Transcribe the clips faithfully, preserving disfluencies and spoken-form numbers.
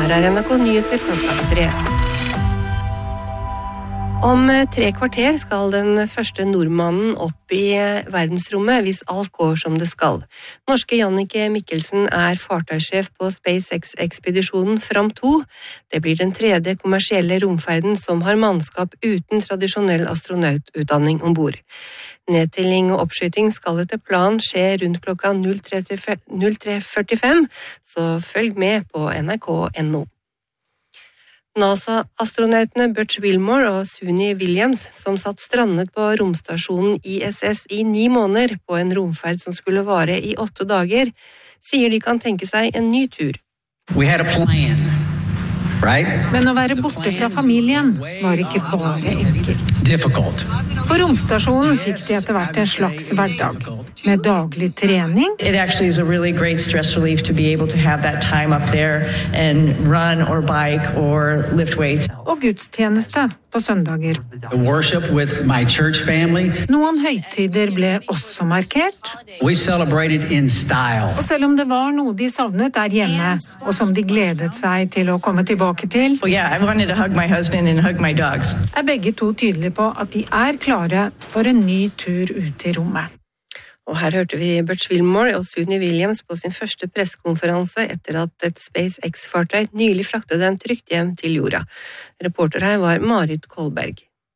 Her er N R K Nyheter klokka tre. Om tre kvarter skal den første nordmannen opp i verdensrommet hvis alt går som det skal. Norske Jannicke Mikkelsen er fartøysjef på SpaceX-ekspedisjonen Fram to. Det blir den tredje kommersielle romferden som har mannskap uten tradisjonell astronaututdanning ombord. Nedtelling og oppskyting skal etter planen skje rundt klokka tre førtifem, så følg med på N R K punktum N O. NASA-astronautene Butch Wilmore og Suni Williams, som satt strandet på romstasjonen I S S i ni måneder på en romferd som skulle vare i åtte dager, sier de kan tenke seg en ny tur. We had a plan, right? Men å være borte fra familien var ikke bare enkelt. Difficult. På romstasjonen fikk de etter hvert en slags hverdag, med daglig trening. It actually is a really great stress relief to be able to have that time up there and run or bike or lift weights. Og gudstjeneste på søndager. The worship with my church family. Noen høytider ble også markert. We celebrated in style. Og selv om det var noe de savnet der hjemme, og som de gledet seg til å komme tilbake til, Well, yeah, I wanted to hug my husband and hug my dogs. er begge to tydelige på at de er klare for en ny tur ut i rommet. Og her hørte vi Butch Wilmore og Suni Williams på sin første pressekonferanse etter at et SpaceX-fartøy nylig fraktet dem trygt hjem til jorda. Reporter her var Marit Kolberg.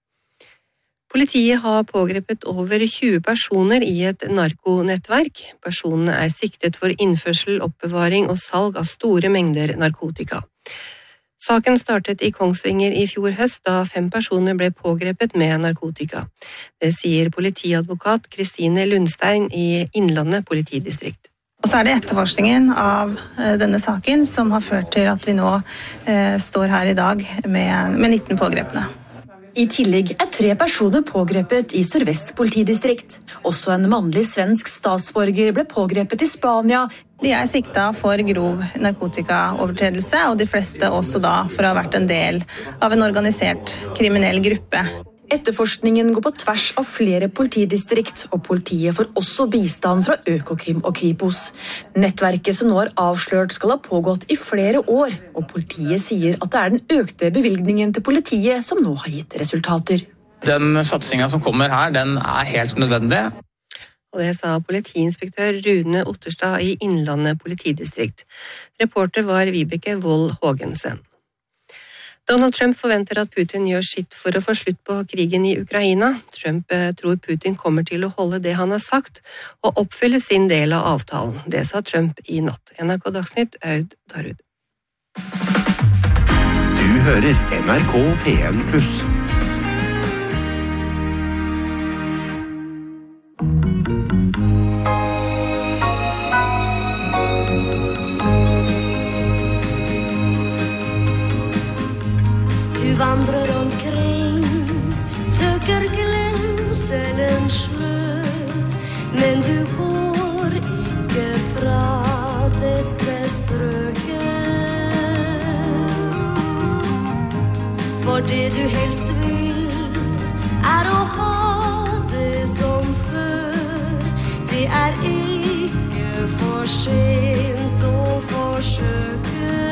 Politiet har pågrepet over tjue personer i et narkonettverk. Personene er siktet for innførsel, oppbevaring og salg av store mengder narkotika. Saken startet i Kongsvinger i fjor høst, da fem personer ble pågrepet med narkotika. Det sier politiadvokat Kristine Lundstein i Innlandet politidistrikt. Og så er det etterforskningen av denne saken som har ført til at vi nå eh, står her i dag med, med nitten pågrepne. I tillegg er tre personer pågrepet i Sør-Vest politidistrikt. Også en mannlig svensk statsborger ble pågrepet i Spania. De er sikta for grov narkotikaovertredelse, og de fleste også da for å ha vært en del av en organisert kriminell gruppe. Etterforskningen går på tvers av flere politidistrikt, og politiet får også bistand fra Økokrim og Kripos. Nettverket som nå er avslørt skal ha pågått i flere år, og politiet sier at det er den økte bevilgningen til politiet som nå har gitt resultater. Den satsingen som kommer her, den er helt nødvendig. Og det sa politiinspektør Rune Otterstad i Innlandet politidistrikt. Reporter var Vibeke Vold Hågensen. Donald Trump forventer at Putin gjør sitt for å få slutt på krigen i Ukraina. Trump tror Putin kommer til å holde det han har sagt, og oppfylle sin del av avtalen. Det sa Trump i natt. N R K Dagsnytt, Aud Darud. Du hører N R K P N pluss. Du vandrer omkring, søker glemselens slør, men du går ikke fra dette strøket. For det du helst vil, er å ha det som før. Det er ikke for sent å forsøke.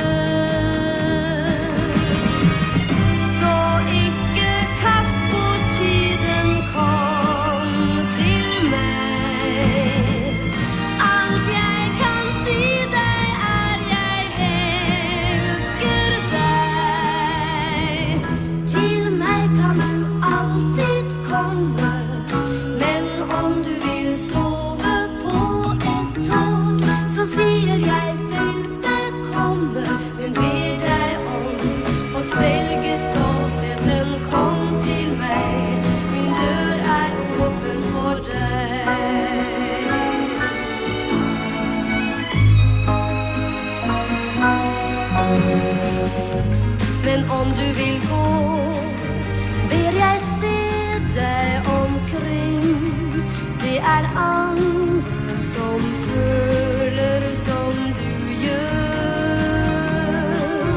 Men om du vil gå, ber jeg se deg omkring. Det er andre som føler som du gjør.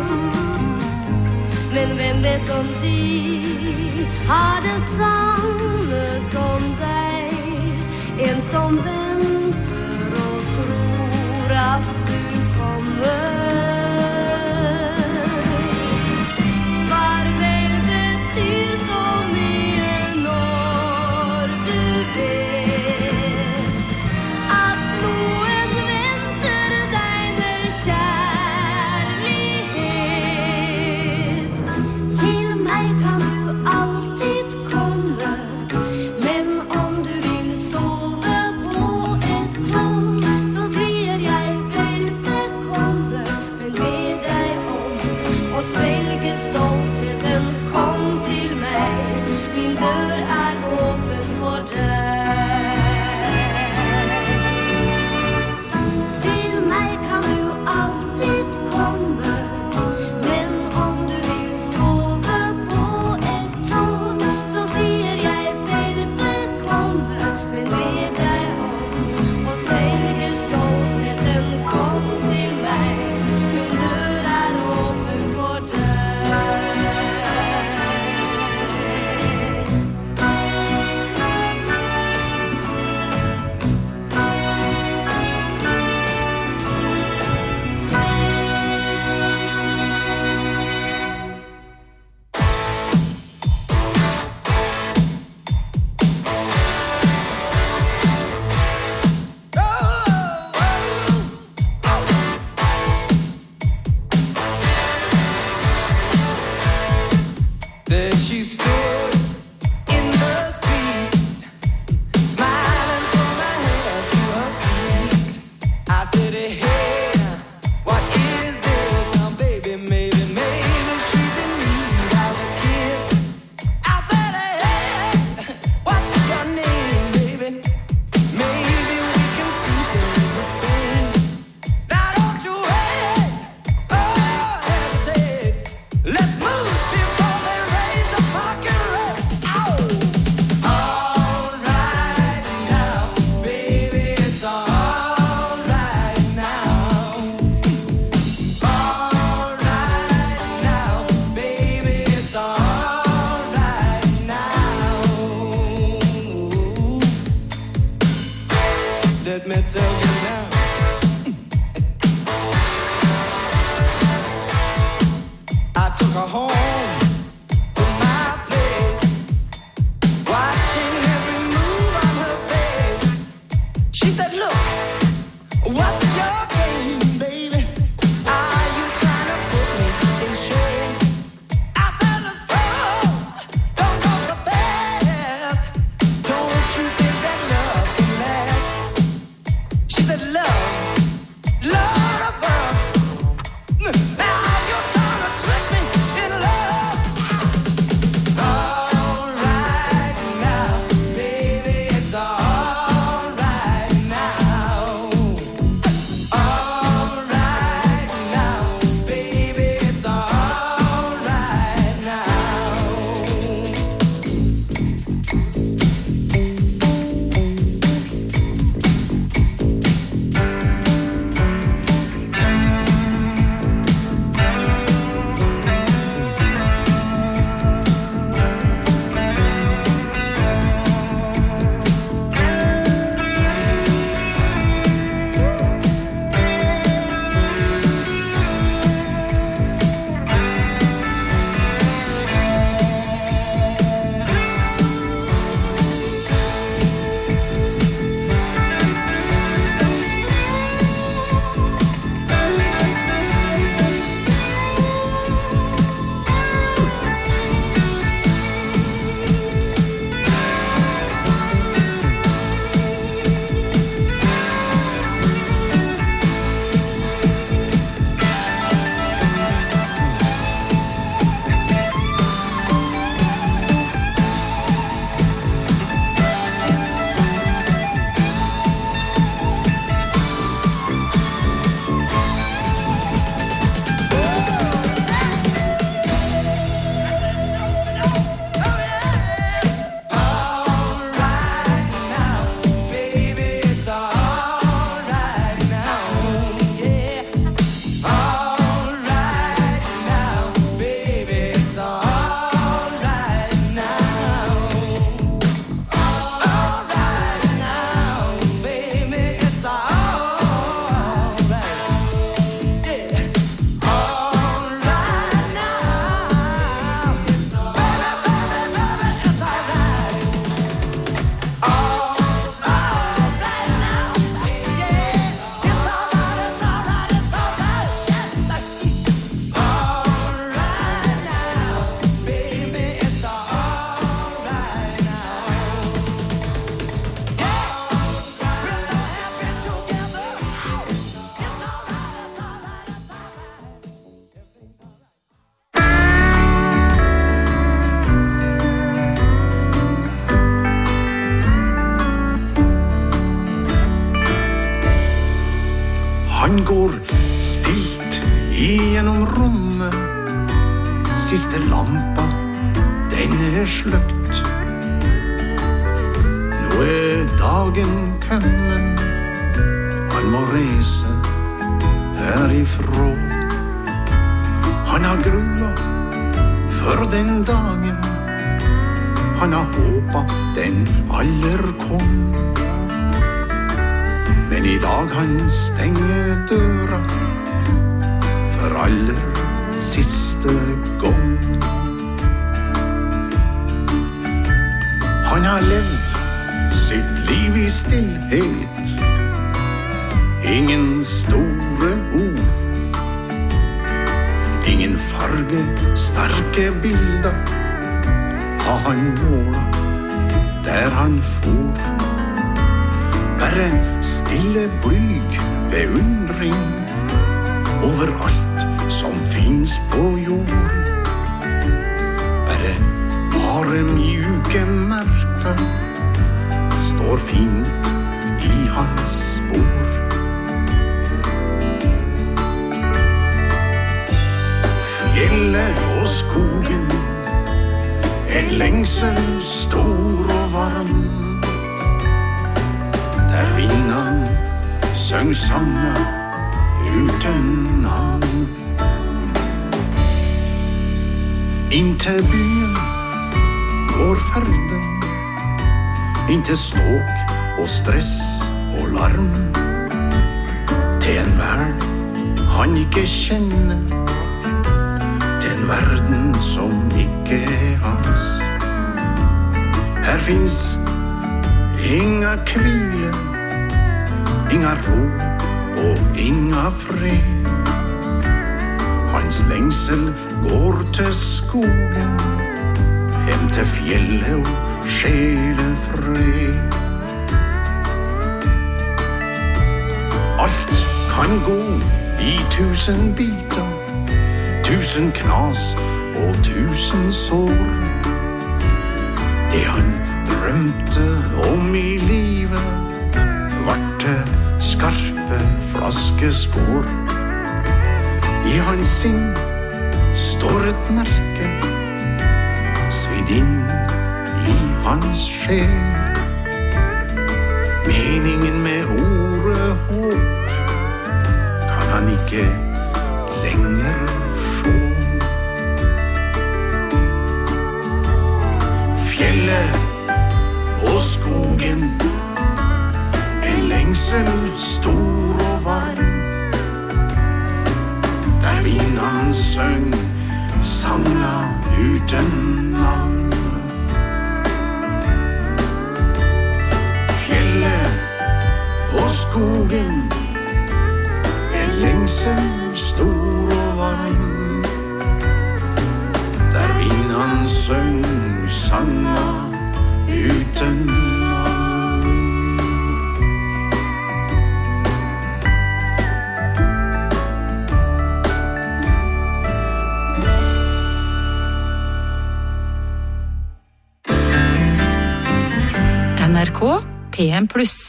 Men hvem vet om de har det samme som deg? En som venter og tror at du kommer. let me tell you now. I took her home to my place, watching every move on her face. She said, look, what's your game, baby? Are you trying to put me in shame? I said, oh, don't go so fast. Don't you think that love can last? She said, love, love of her. Now you're trying to trick me in love. All right now, baby, it's all right now. All right now, baby, it's all right now. Han går stilt igjennom rommet. Siste lampa, den er sløkt. Nå er dagen kommet. Han må reise herifra. Han har gruet for den dagen. Han har håpet den aller kom. Men i dag han stenger døra for aller siste gang. Han har levd sitt liv i stillhet. Ingen store ord. Ingen farge, sterke bilder har han målet der han for. Bare stille blyg beundring over alt som finnes på jord. Bare, bare mjuke merker står fint i hans spor. Fjellet og skogen, en lengsel stor og varm. Der vinden søng sanger uten navn. Inntil byen går ferden, inntil ståk og stress og larm til en verden han ikke kjenner, til en verden som ikke er hans. Her finnes inga hvile, inga ro og inga fred. Hans lengsel går til skogen, hem til fjellet og sjelefred. Alt kan gå i tusen biter, tusen knas og tusen sår. Det han drømte om i livet vart skarpe flaskeskår. I hans sinn står et merke, svidd inn i hans sjel. Meningen med ordet håp kan han ikke lenger sjå. Fjellet og skogen, en lengsel stor og varm, der vinden søng sanger uten navn. Fjellet og skogen, en lengsel stor og varm, der vinden søng sanger uten navn. N R K P en pluss.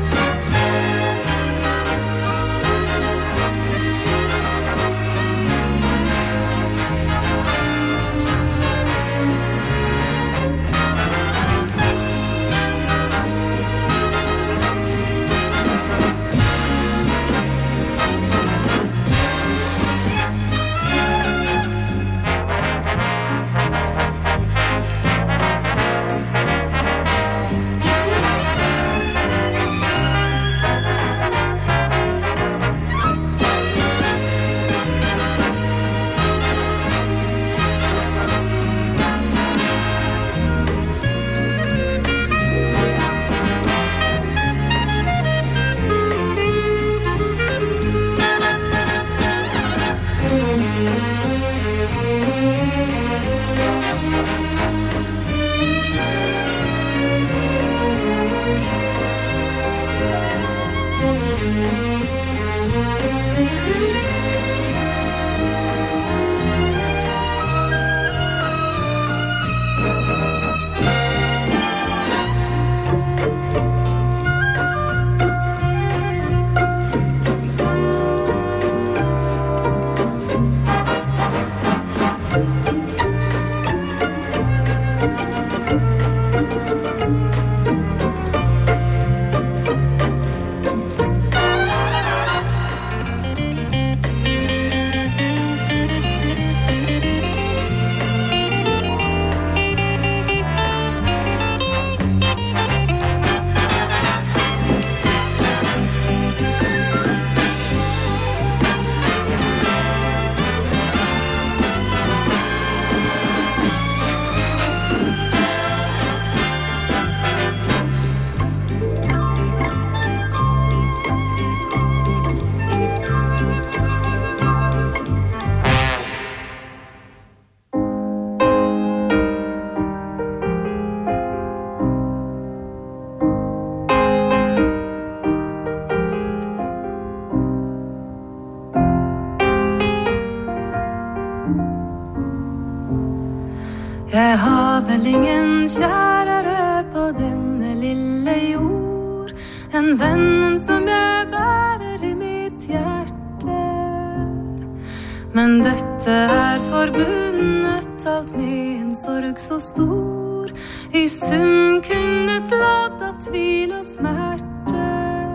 Jeg har vel ingen kjærere på denne lille jord, en venn som jeg bærer i mitt hjerte. Men dette er forbundet alt med en sorg så stor, i sum kunne låta tvil og smerte.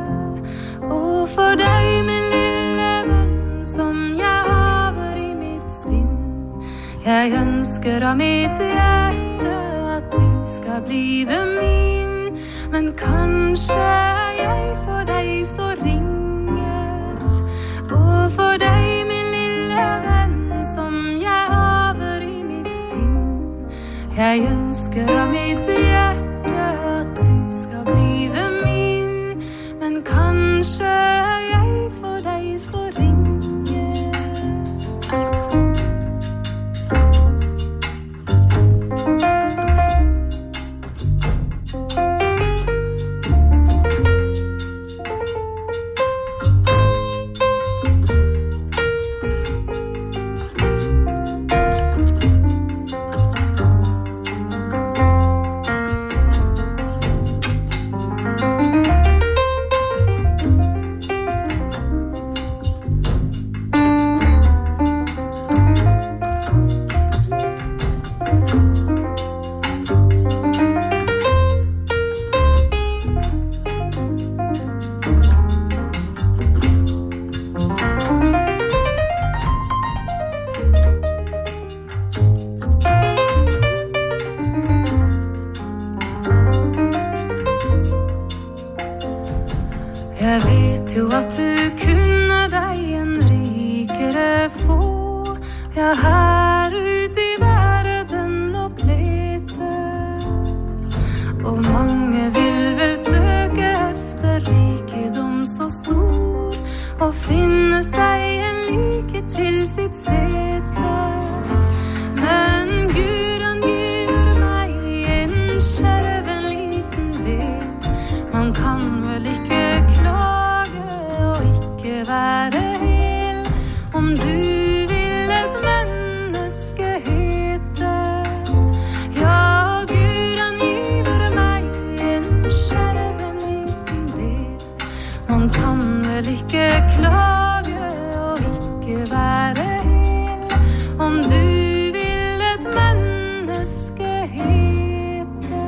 Og for deg, min lille venn, som jeg haver i mitt sinn, jeg ønsker av mitt hjerte at du skal blive min, men kanskje er jeg for Jeg ønsker av mitt hjerte at du skal blive min, men kanskje jeg for deg så ringe. Jeg vet jo at du kunne deg en rikere få. Ja, her ute i verden og lete. Og mange vil vel søke efter rikedom så stor, og finne seg en like til sitt sete. Men Gud han gir meg en skjerven liten del. Man kan vel ikke være hel om du vil et menneske hete. Ja, Gud han giver meg en skjerven liten del. Man kan vel ikke klage og ikke være hel om du vil et menneske hete.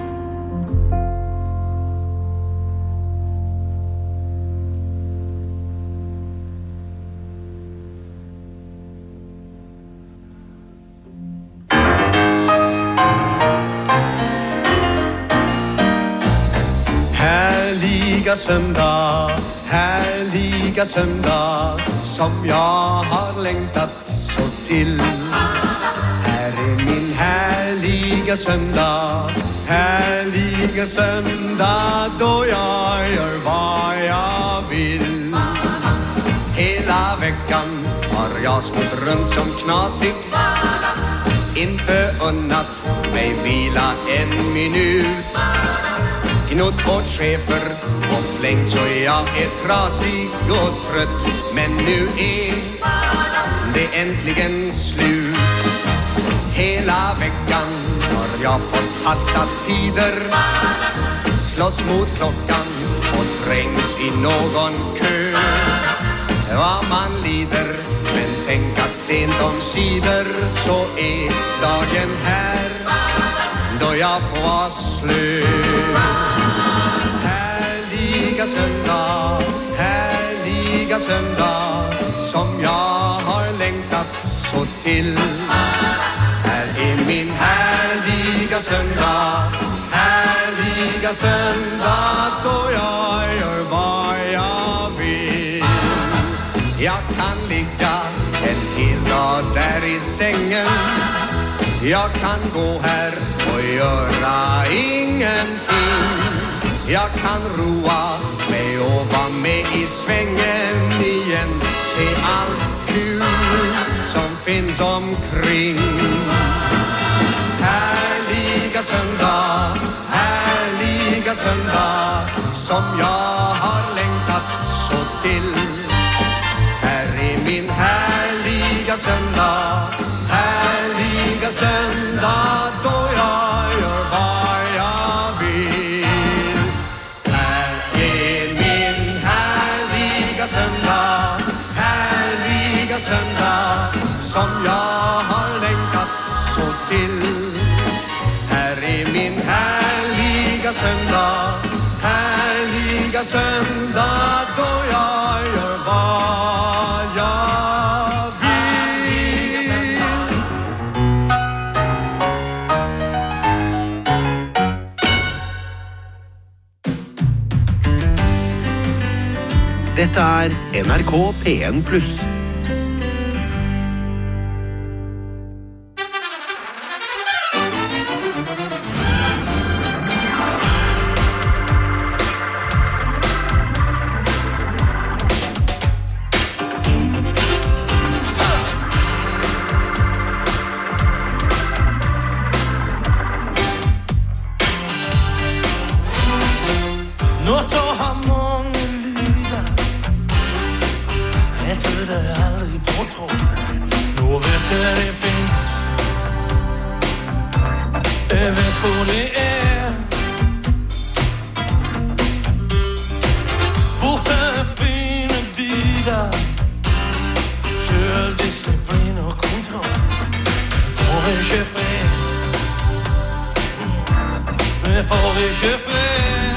Härliga söndag, härliga söndag, som jag har längtat så till. Här är min härliga söndag, härliga söndag, då jag gör vad jag vill. Hela veckan har jag snott runt som knasig, inte unnat mig vila en minut. Gnott bort chefer och flängt så jag är trasig och trött. Men nu är det äntligen slut. Hela veckan har jag fått passa tider, slåss mot klockan och trängs i någon kö. Vad man lider, men tänk att sent om sidor så är dagen här då jag får vara slö. Härliga söndag, härliga söndag, som jag har längtat så till. Här är min härliga söndag, härliga söndag, då jag gör vad jag vill. Jag kan ligga en hel dag där i sängen, jag kan gå här och göra ingenting. Jag kan roa mig och vara med i svängen igen, se allt kul som finns omkring. Härliga söndag, härliga söndag, som jag har längtat så till. Här är min härliga söndag, härliga söndag, då jag gör vad jag vill. Här är min härliga söndag, härliga söndag, som jag har längtat så till. Här är min härliga söndag, härliga söndag, då jag gör vad jag vill. Dette er N R K P N pluss. vi får ikke fred.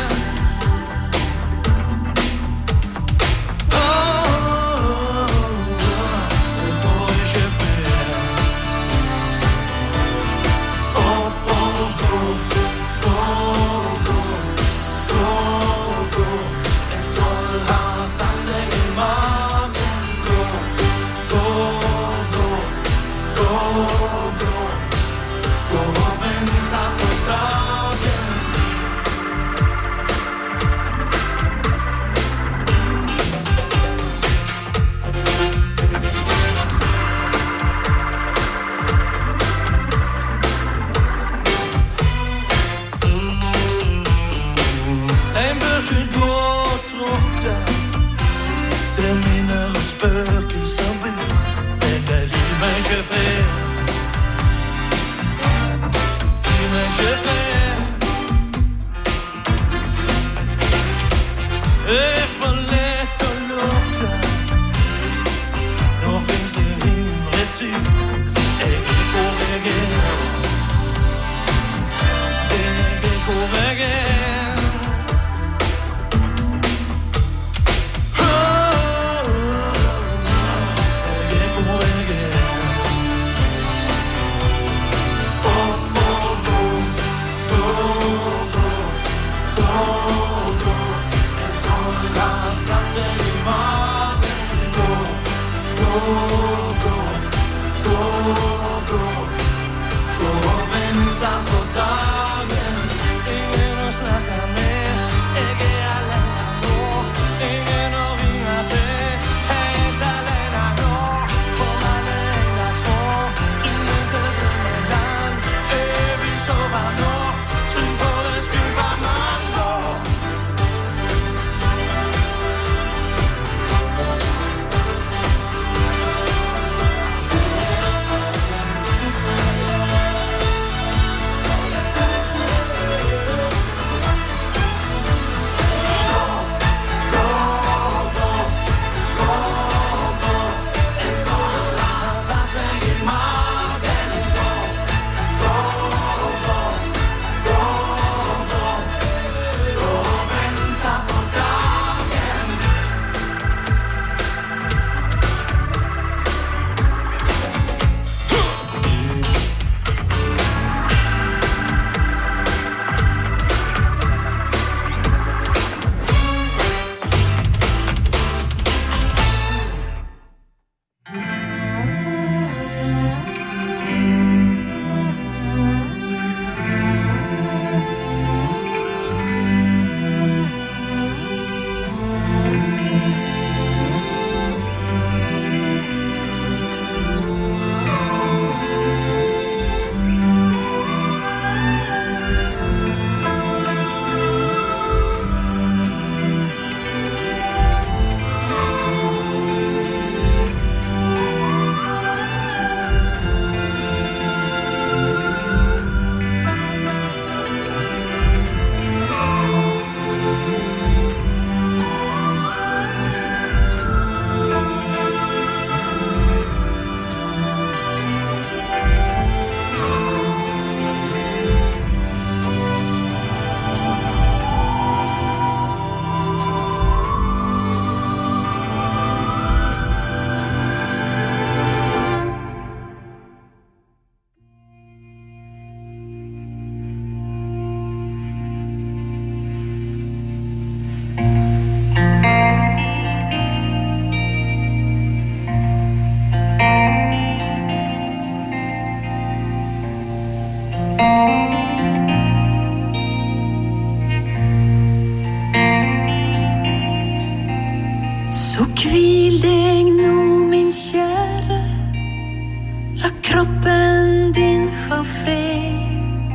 kroppen din får fred.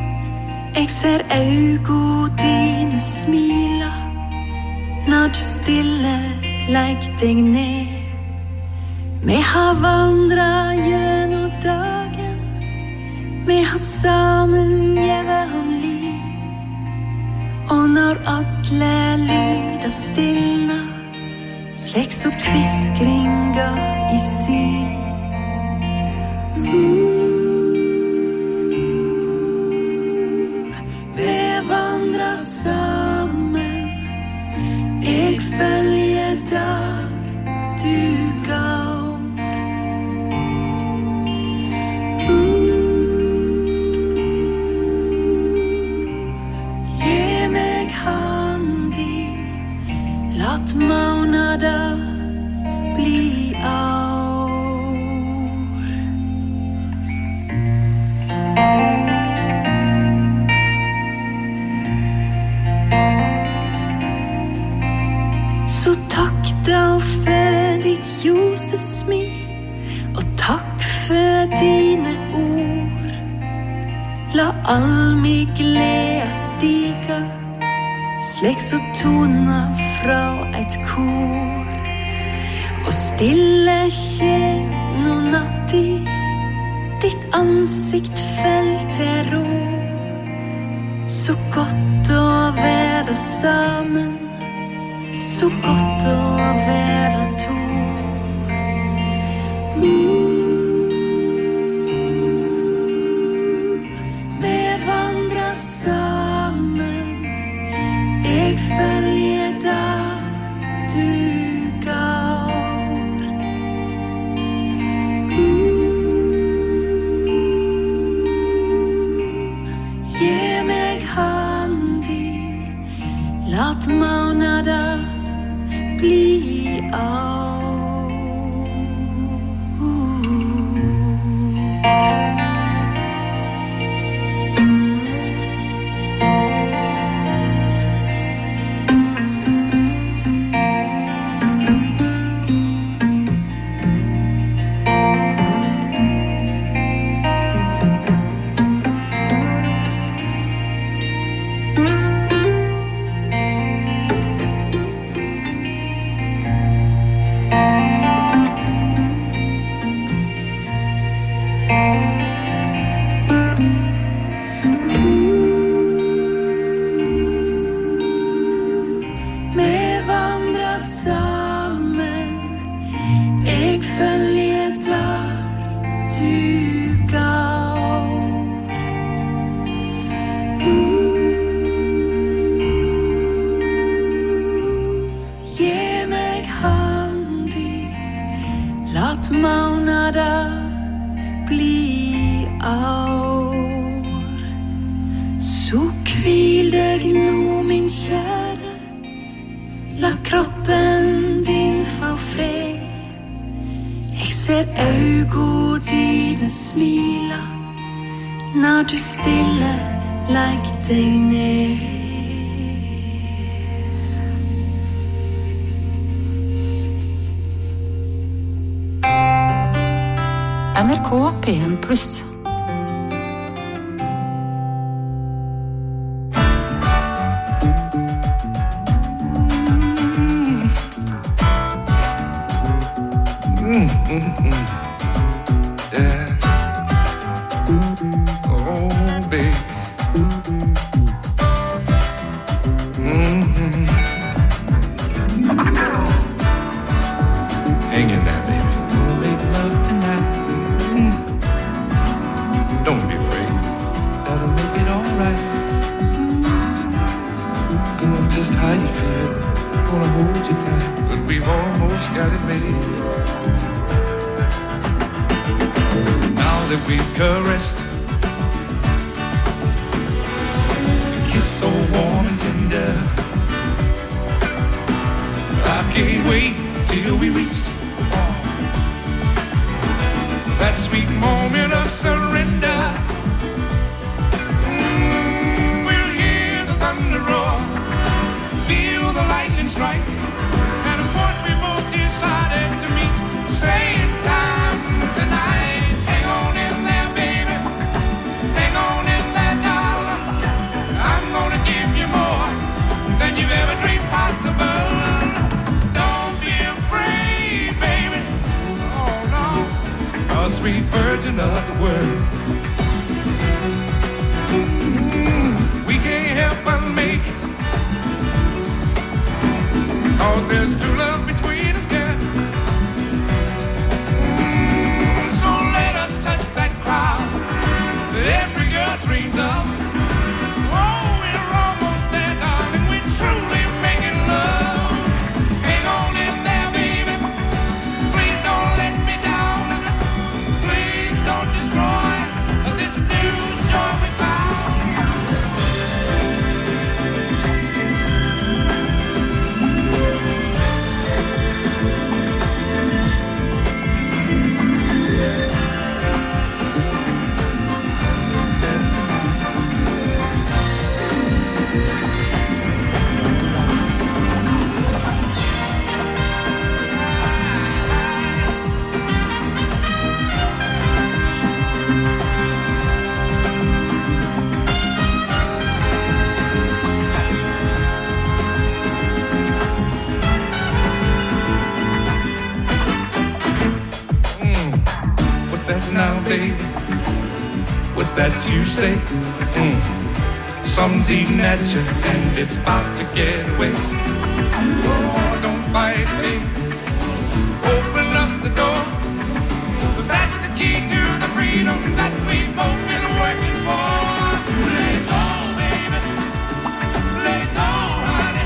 Jeg ser øynene dine smila når du stille legg deg ned. Vi har vandret gjennom dagen, vi har sammen gjevet liv. Og når alle lyder stillna, slik så kviskringa i siv. Uh, vi vandrer Tack för ditt ljusa smil och tack för dina ord. La all min glädje stiga, släck så tona fra ett kor. Och stille kjenno natti, ditt ansikt fell til ro. Så godt å være sammen, så godt å være to. Vi vandrer sammen, jeg følger der du går. Gi meg handi, lat månader bli av. N R K P en pluss. now, baby. What's that you say? Mm. Something's eating at you and it's about to get away. Oh, don't fight, baby. Open up the door. 'Cause that's the key to the freedom that we've both been working for. Let it go, baby. Let it go, honey.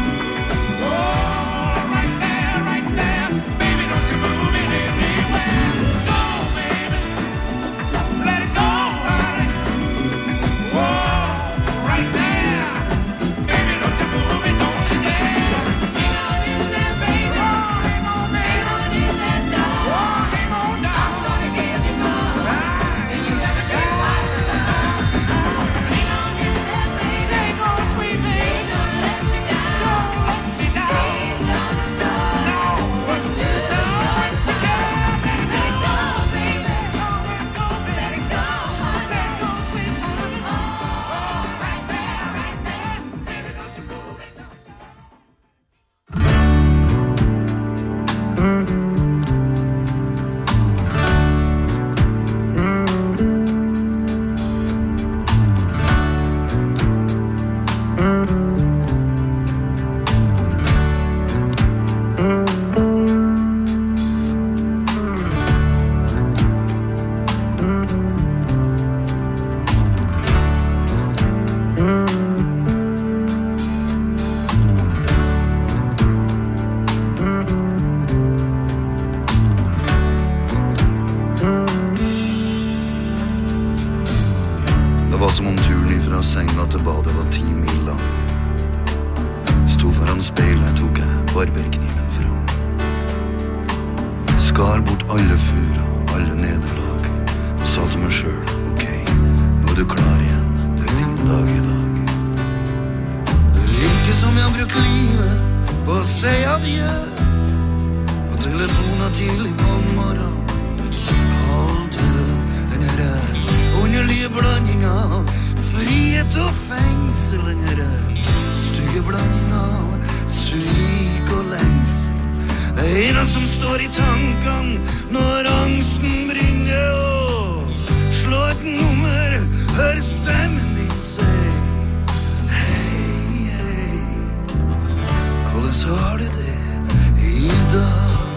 Oh, right there, right there. Baby, don't you move it anywhere. Go, baby. Let it go, honey. Oh, right there. Baby, don't you move it, don't you dare. Hang on in there, baby. Oh, hang on, baby. Hang on in there, darling. Oh, hang on down. I'm gonna give you more than you ever did once in love. Hang on in there, baby. Hang on, sweet baby. Don't let me down. Don't let me down. Please don't destroy. No, what's new? Don't we care, baby. Let it go, baby. Oh, let it go, baby. Let it go, honey. Let it go, sweet honey. Oh, right there, right there. Baby, don't you move it, don't you? Det var som om turen ifra senga til badet var ti mil lang. Sto foran speilet, tok jeg barberkniven fram. Skar bort alle fura, alle nederlag, og sa til meg selv, ok, nå er du klar igjen, det er din dag i dag. Det virker som jeg har brukt livet på å si adjø, på telefonen tidlig på morgen. Halv død, den her underlige blanding av frihet og fengsel, den her stygge blanding av svik og lengsel. Det er en som står i tankene når angsten brinner og slå et nummer, hør stemmen din si hei, hei, hvordan har du det i dag?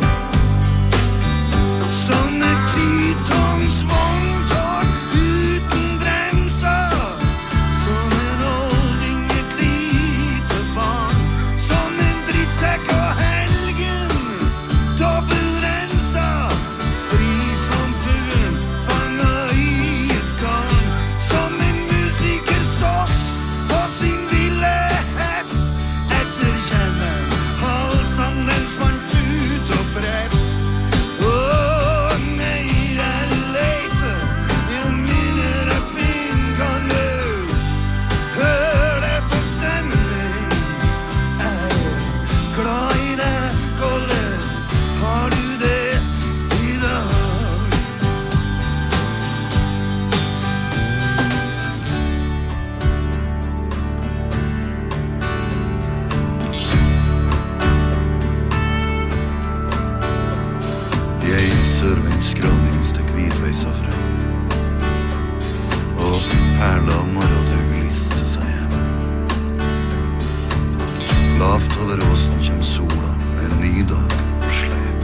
Som et titons vogntog uten bremser, som en olding, et lite barn, som en drittsekk og helgen, dobbeltrensa, fri som fuglen fanget i et garn, som en musiker stått på sin ville hest, etterkjenner halsen mens man fut og prest. Åh, mer jeg leter, jo mindre fin kan du hør det på stemmen din. Jeg er glad i deg, hvordan har du det i dag? Jeg innser min skråning stek hvitveis av frem, og perla av morgendug liste seg hjem. Lavt over åsen kjem sola med en ny dag på slep.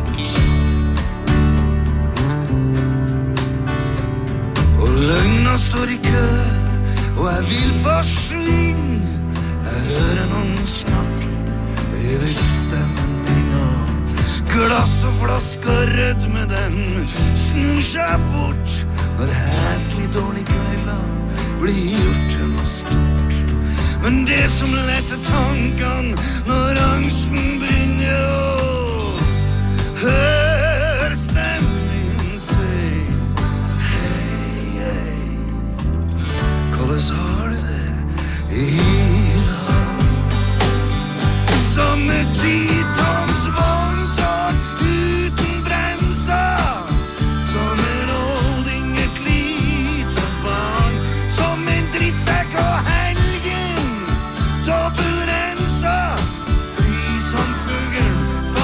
Og løgna står i kø, og jeg vil forsvinne. Jeg hører noen snakke over stemmen min, og glass og flask og rød med den snur seg bort når hæslig dårlig kvelda blir gjort til noe stort. Men det som letter tankene når angsten brinner og hør stemmen min si hei, hei, hvordan har du det i dag? Som et titons vogntog uten bremser, som en olding, et lite barn, som en drittsekk og helgen, dobbeltrensa, fri som fuglen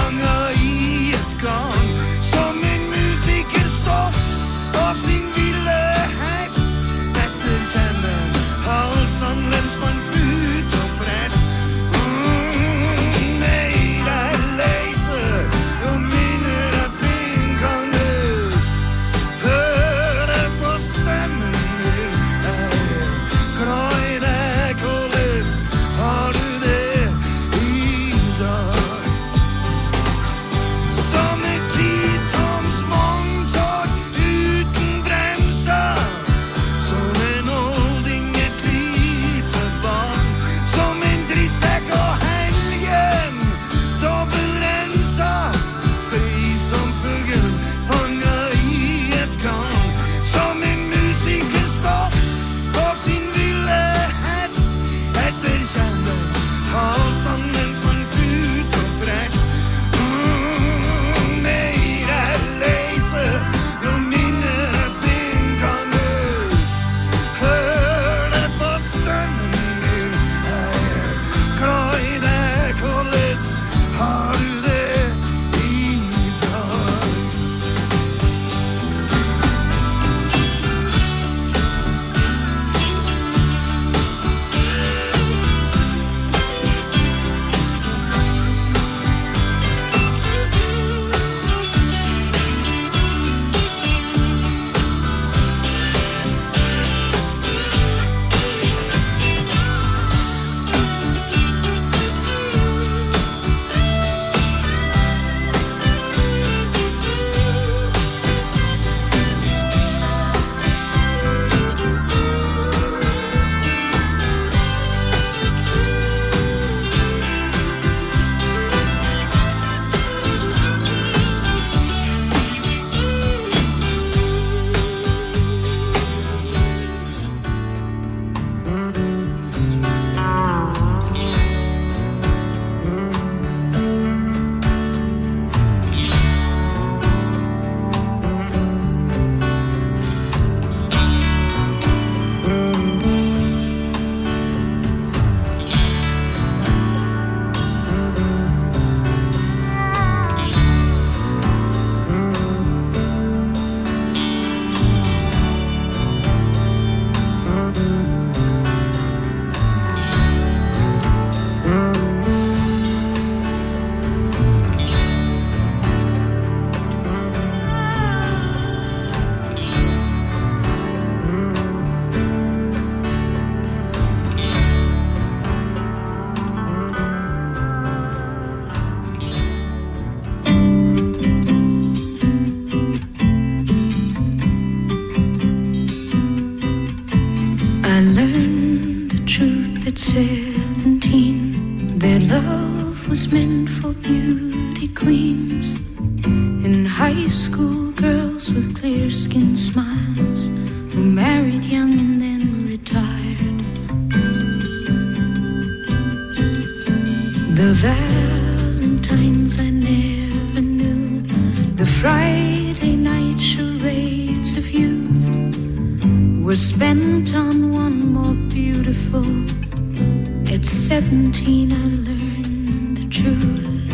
at seventeen. Their love was meant for beauty queens. In high school, girls with clear-skinned smiles who married young and then retired. The Valentines I never knew, the Friday night charades of youth were spent on one more beautiful. At seventeen I learned the truth.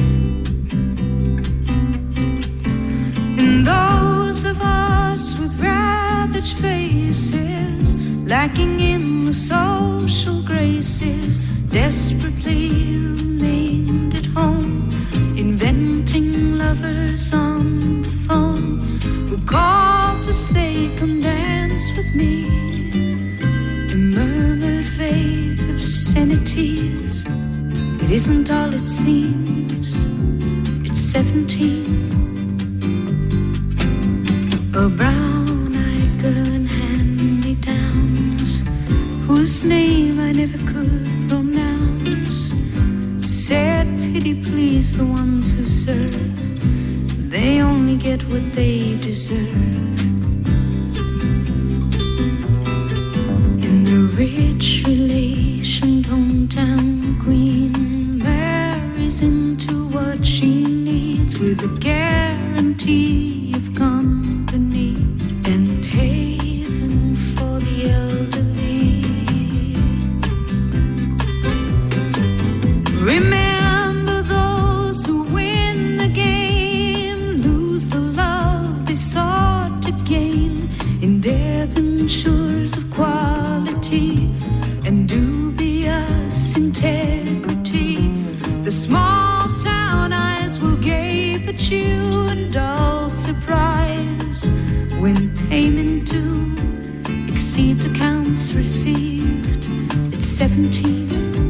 And those of us with ravaged faces, lacking in the social graces, desperately remained at home, inventing lovers on the phone who called to say, come dance with me, and murmured vague obscenities. It isn't all it seems. It's seventeen. A brown-eyed girl in hand-me-downs, whose name I never could pronounce, said, pity please the ones who serve, they only get what they deserve. And the rich relation hometown queen marries into what she needs, with a guarantee of company and haven for the elderly. Remember those who win the game, lose the love they sought to gain, in debentures of quality and dubious integrity. The small town eyes will gape at you in dull surprise when payment due exceeds accounts received. It's seventeen.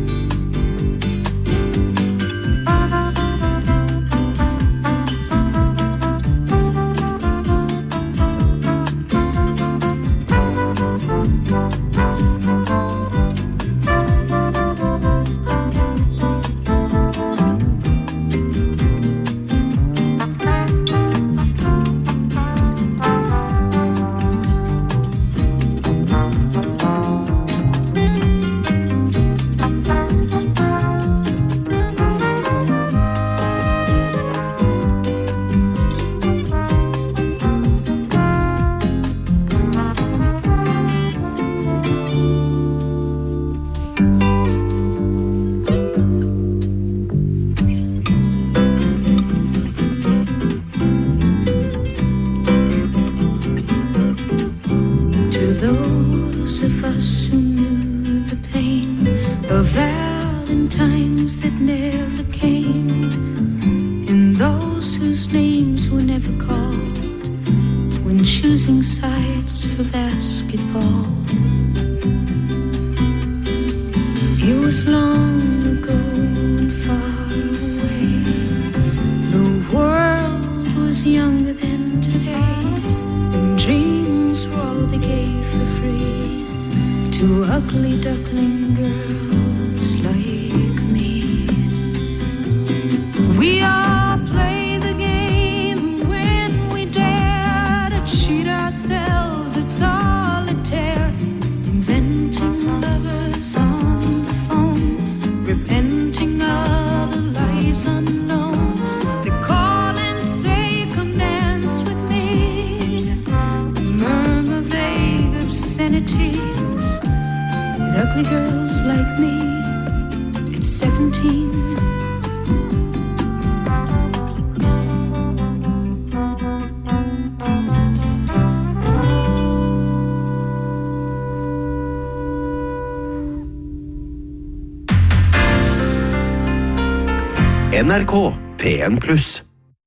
N R K P en pluss.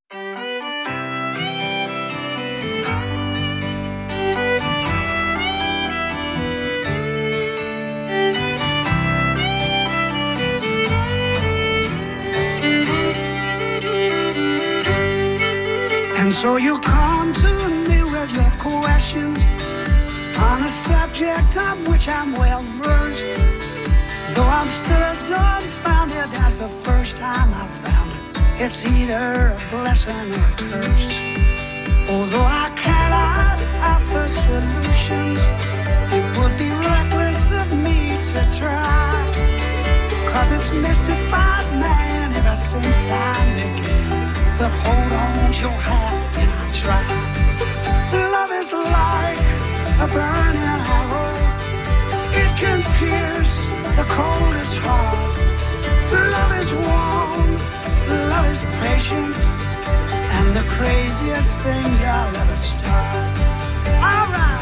And so you come to me with your questions on a subject of which I'm well versed. Though I'm still as dumbfounded as the first time I found it, it's either a blessing or a curse. Although I cannot offer solutions, it would be reckless of me to try. Cause it's mystified man ever since time began. But hold on to your hat and I'll try. Love is like a burning arrow. It can pierce the coldest heart. Love is warm, love is patient, and the craziest thing you'll ever start. All right.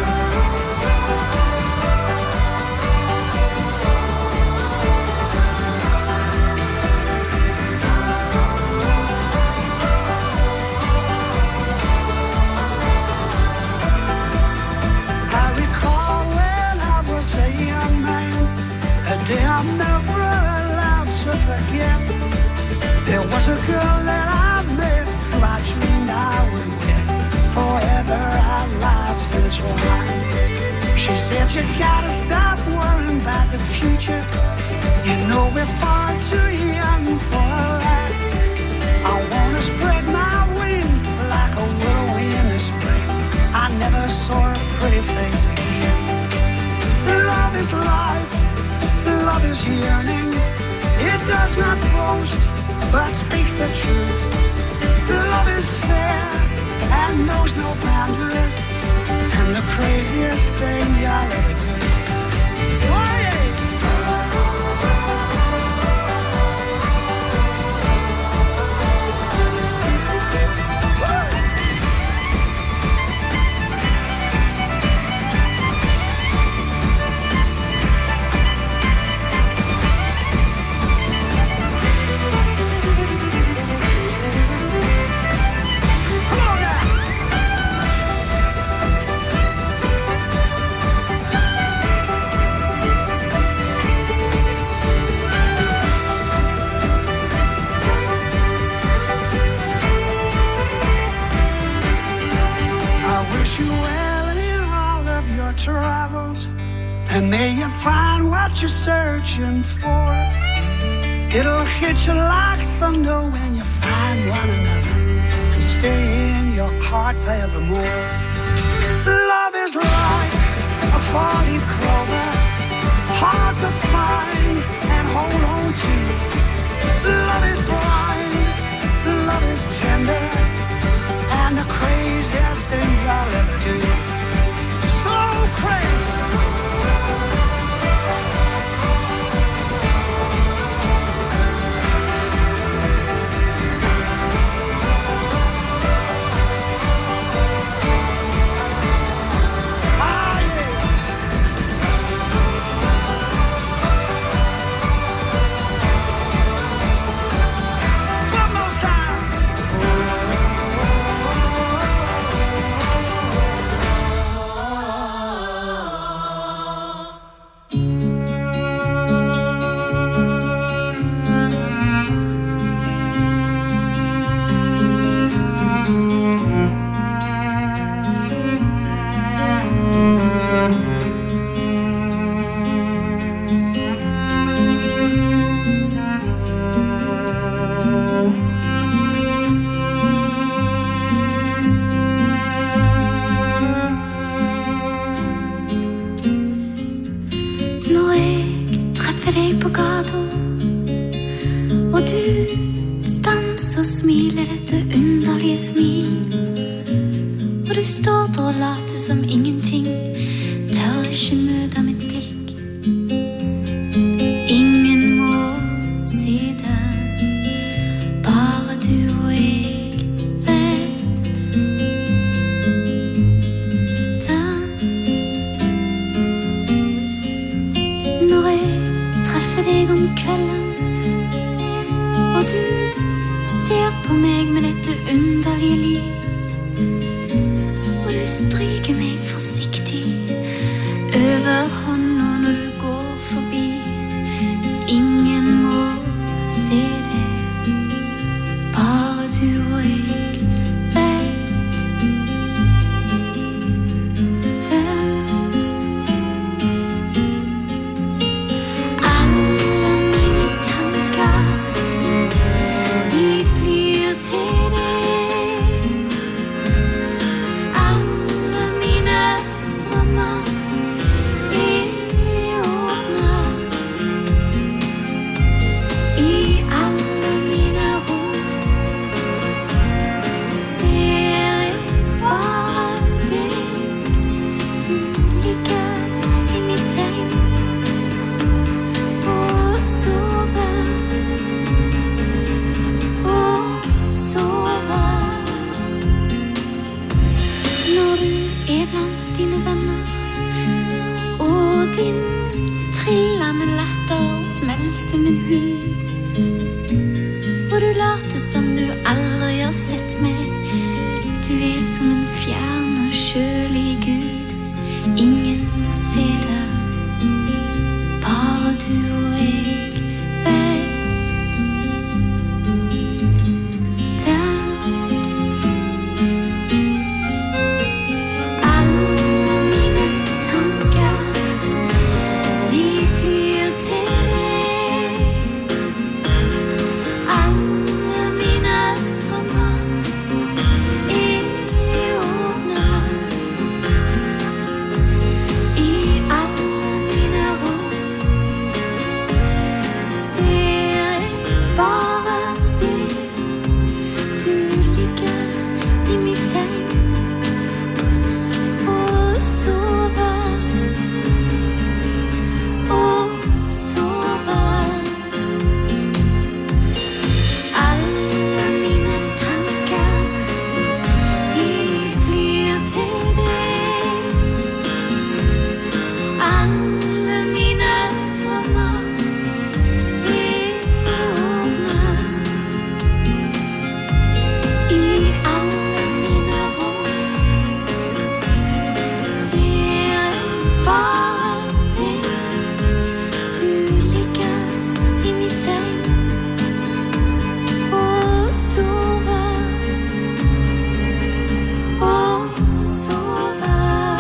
I recall when I was a young man, a day I'm never allowed to forget. There was a girl that I met who I dreamed I would win. Forever our lives entwined. She said you gotta stop worrying about the future. You know we're far too young for that. I wanna spread my wings like a willow in the spring. I never saw a pretty face again. Love is life, love is yearning. It does not boast, but speaks the truth. Love is fair and knows no boundaries, and the craziest thing you'll ever do. Oh, yeah. Travels, and may you find what you're searching for. It'll hit you like thunder when you find one another and stay in your heart forevermore. Love is like a four-leaf clover, hard to find and hold on to. Love is blind, love is tender, and the craziest thing I'll ever do. So crazy. I Din trillende latter smelter min hud, og du later som du aldri har sett meg. Du er som en fjern og kjølig gud. Ingen må se det, bare du og jeg vet det. Alle mine tanker, de flyr til deg. Alle mine drømmer er åpne. I alle mine rom ser jeg bare deg. Du ligger i min seng og sover og sover. Alle mine tanker, de flyr til deg. Alle mine drømmer er åpne. I alle mine rom ser jeg bare deg. Du ligger i min seng og sover og sover.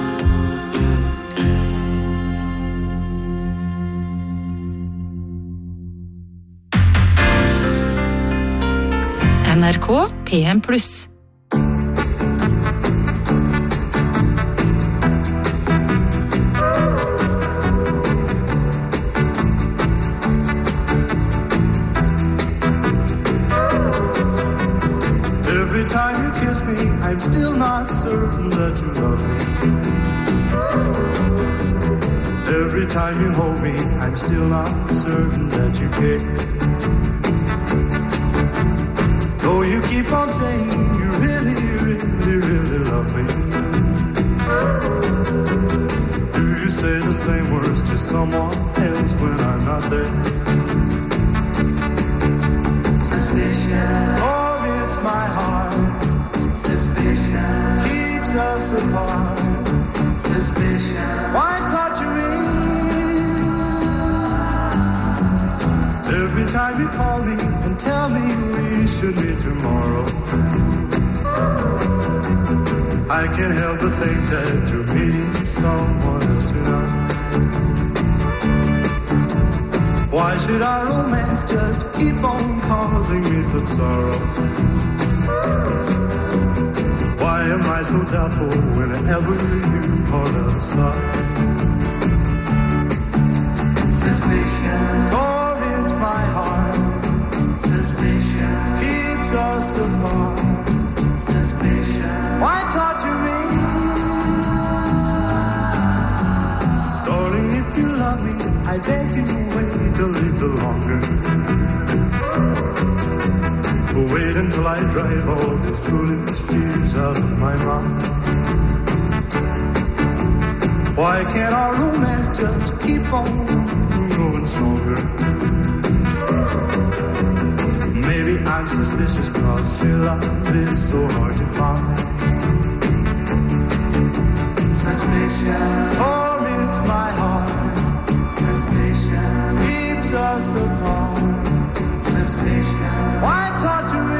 N R K P en pluss. Every time you kiss me, I'm still not certain that you love me. Every time you hold me, I'm still not certain that you care. Though you keep on saying you really, really, really love me. Do you say the same words to someone else when I'm not there? Suspicion. Oh, it's my heart. Suspicion. Keeps us apart. Suspicion. Why torture me? Every time you call me and tell me we should meet tomorrow, I can't help but think that you're meeting someone else tonight. Why should our romance just keep on causing me such sorrow? Why am I so doubtful whenever you call us up? Suspicion. For it's my heart. Suspicion. Keeps us apart. Suspicion. Why torture me? Darling, if you love me, I beg you wait a little longer. Wait until I drive all these foolish fears out of my mind. Why can't our romance just keep on growing stronger? Maybe I'm suspicious cause true love is so hard to find. Suspicion. For it's my heart. Suspicion. Keeps us apart. Suspicion. Why torture me?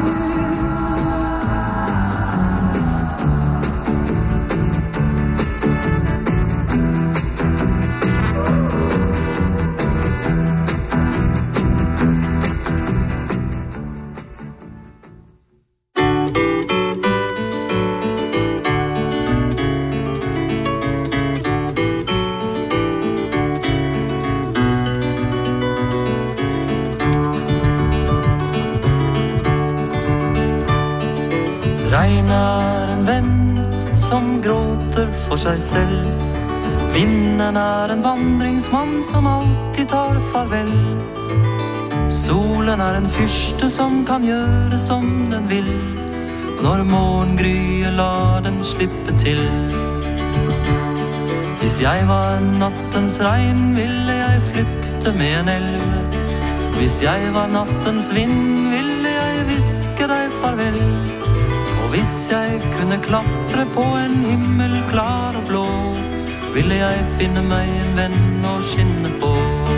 Regnet er en venn som gråter for seg selv. Vinden er en vandringsmann som alltid tar farvel. Solen er en fyrste som kan gjøre som den vil. Når morgengryet lar den slippe til. I Hvis jeg var nattens regn, ville jeg flykte med en elv. Hvis jeg var nattens vind, ville jeg hviske deg farvel. Og hvis jeg kunne klatre på en himmel klar og blå, ville jeg finne meg en venn å skinne på.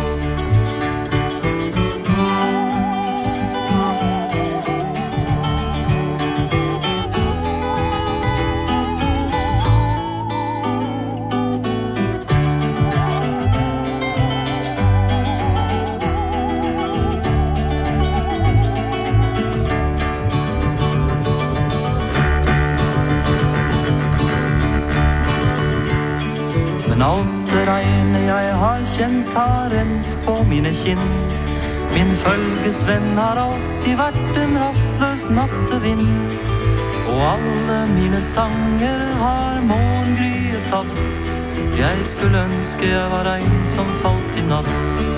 Men alt det regnet jeg har kjent har rent på mine kinn. Min følgesvenn har alltid vært en rastløs nattevind. Og alle mine sanger har morgengryet tatt. Jeg skulle ønske jeg var en som falt i natt.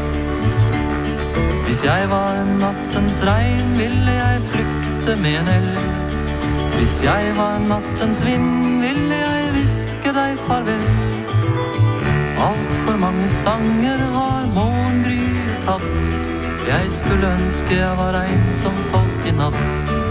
Hvis jeg var en nattens regn, ville jeg flykte med en elv. Hvis jeg var nattens vind, ville jeg hviske deg farvel. Alt for mange sanger har morgengryet tatt. Jeg skulle ønske jeg var en som falt i natt.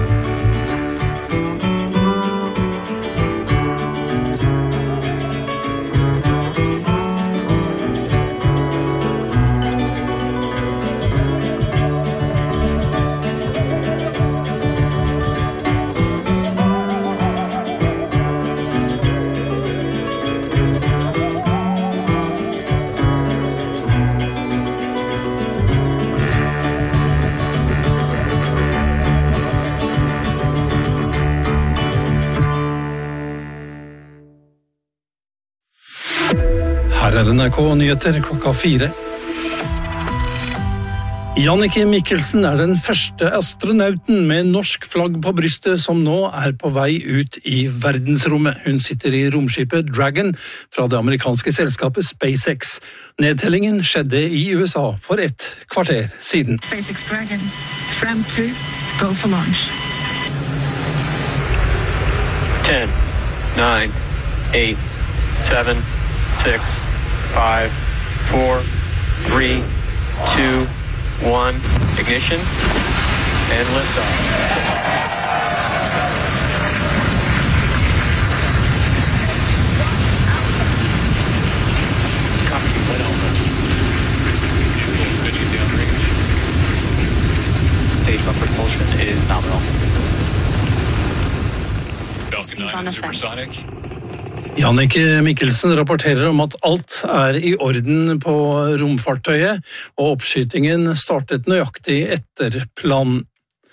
Her er N R K Nyheter klokka fire. Jannicke Mikkelsen er den første astronauten med norsk flagg på brystet som nå er på vei ut i verdensrommet. Hun sitter i romskipet Dragon fra det amerikanske selskapet SpaceX. Nedtellingen skjedde i U S A for et kvarter siden. SpaceX Dragon, Tram two, go for launch. ten, nine, eight, seven, six, five, four, three, two, one, ignition, and liftoff. Copy, flight Alpha. Visual pitching downrange. Stage buffer propulsion is nominal. Falcon nine is supersonic. Jannicke Mikkelsen rapporterer om at alt er i orden på romfartøyet, og oppskytingen startet nøyaktig etter planen.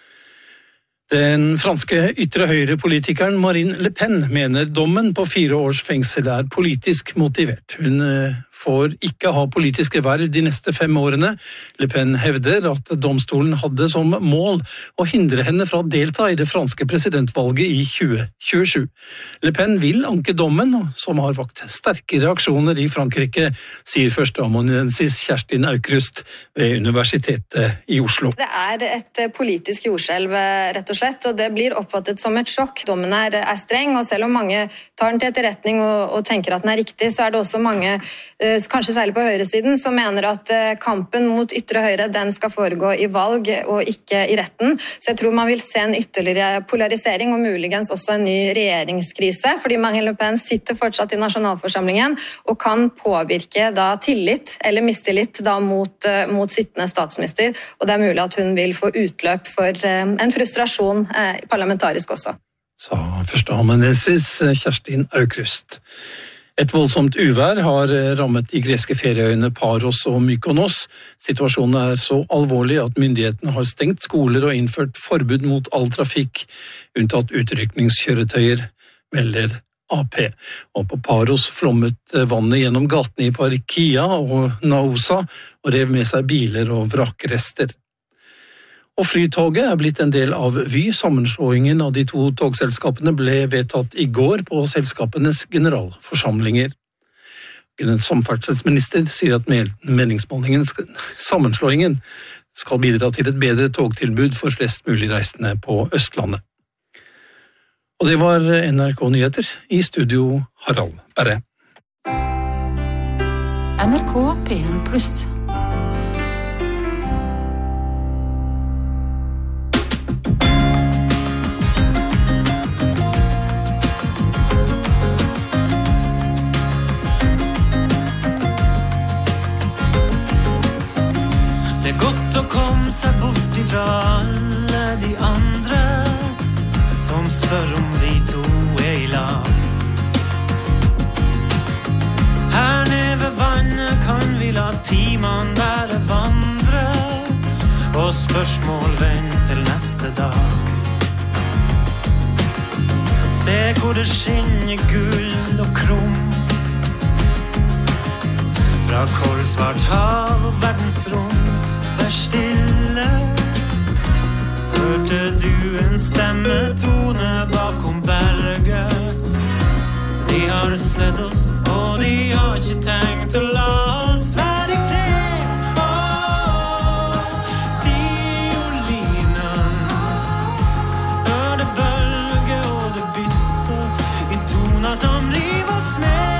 Den franske ytre høyre-politikeren Marine Le Pen mener dommen på fire års fengsel er politisk motivert. Hun får ikke ha politiske verv de neste fem årene. Le Pen hevder at domstolen hadde som mål å hindre henne fra å delta i det franske presidentvalget i tjue tjuesju. Le Pen vil anke dommen, som har vakt sterke reaksjoner i Frankrike, sier førsteamanuensis Kerstin Aukrust ved Universitetet i Oslo. Det er et politisk jordskjelv, rett og slett, og det blir oppfattet som et sjokk. Dommen er, er streng, og selv om mange tar den til etterretning og, og tenker at den er riktig, så er det også mange, kanskje særlig på høyresiden, som mener at kampen mot ytre høyre, den skal foregå i valg og ikke i retten. Så jeg tror man vil se en ytterligere polarisering og muligens også en ny regjeringskrise, fordi Marine Le Pen sitter fortsatt i nasjonalforsamlingen og kan påvirke da tillit eller mistillit da mot, mot sittende statsminister, og det er mulig at hun vil få utløp for en frustrasjon eh, parlamentarisk også. Sa førsteamanuensis Kerstin Aukrust. Et voldsomt uvær har rammet de greske ferieøyene Paros og Mykonos. Situasjonen er så alvorlig at myndighetene har stengt skoler og innført forbud mot all trafikk, unntatt utrykningskjøretøyer, melder A P. Og på Paros flommet vannet gjennom gatene i Parkia og Naousa og rev med seg biler og vrakrester. Og flytoget er blitt en del av Vy. Sammenslåingen av de to togselskapene ble vedtatt i går på selskapenes generalforsamlinger. Samferdselsminister sier at meningsmålingen sammenslåingen skal bidra til et bedre togtilbud for flest mulig reisende på Østlandet. Og det var N R K Nyheter, i studio Harald Berre. N R K P en pluss. Det er godt å komme seg bort ifra alle de andre som spør om vi to er i lag. Her nede ved vannet kan vi la timene bare vandre, og spørsmål vent til neste dag. Se hvor det skinner gull og krom, fra kolsvart hav og verdensrom. Vær stille, hørte du en stemmetone bakom berget. De har sett oss, og de har ikke tenkt å la oss være i fred. Åh, fiolinen, hør det bølge og det bysse i toner som driver oss med.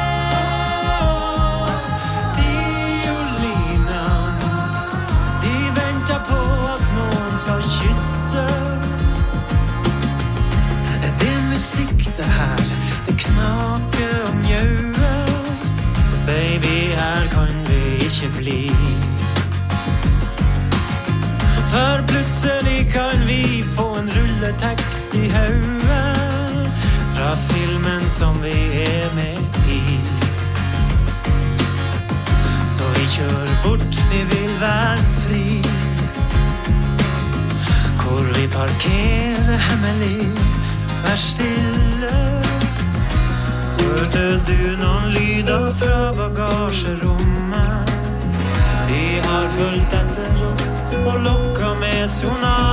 Det her, det knaker om mjøet. Baby, her kan vi ikke bli. For plutselig kan vi få en rulletekst i hodet fra filmen som vi er med i. Så vi kjører bort, vi vil være fri. Hvor vi parkerer hemmelig. Vær stille, hørte du noen lyder fra bagasjerommet? De har fulgt etter oss og lokket med sonar.